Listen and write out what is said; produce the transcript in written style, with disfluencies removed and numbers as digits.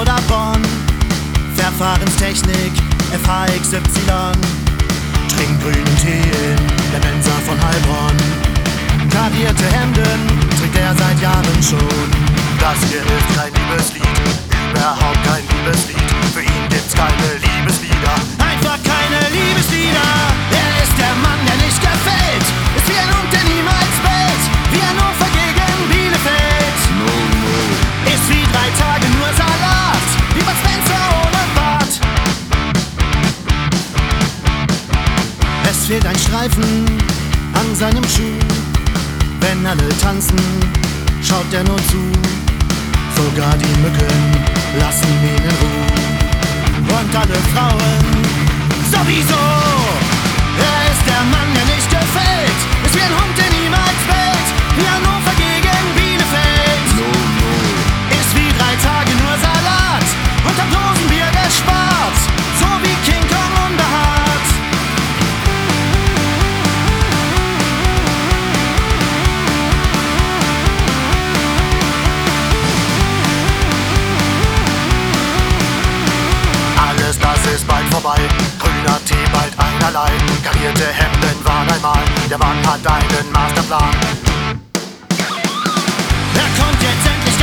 oder Bonn. Verfahrenstechnik FHXY. Trinkt grünen Tee in der Mensa von Heilbronn. Karierte Hemden trägt er seit Jahren schon. Das hier ist kein Liebeslied, überhaupt kein Liebeslied. Für ihn gibt's keine Liebeslieder, einfach keine Liebeslieder. Er ist der Mann, der nicht gefällt, ist wie ein Hund, der niemals bellt, wie Hannover gegen Bielefeld. Ist wie 3 Tage nur Salat, wie Bud Spencer ohne Bart. Es fehlt ein Streifen an seinem Schuh. Wenn alle tanzen, schaut er nur zu. Sogar die Mücken lassen ihn in Ruhe. Und alle Frauen sowieso. Er ist der Mann, der nicht gefällt, ist wie ein Hund, der niemals bellt, wie Hannover gegen Bielefeld. Ist wie 3 Tage nur Salat und am Dosenbier gespart, so wie King Kong unbehaart. Das ist bald vorbei, grüner Tee bald einerlei. Karierte Hemden waren einmal, der Mann hat einen Masterplan. Er kommt jetzt endlich